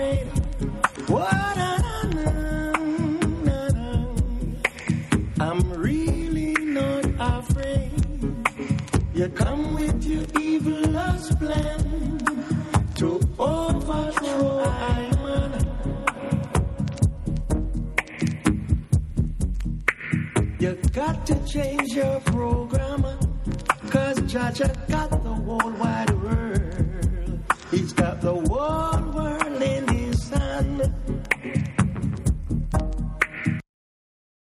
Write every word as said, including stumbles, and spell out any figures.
afraid. What I'm really not afraid. You come with your evilest plan to overthrow Iman. You got to change your program, cause Jaja got the war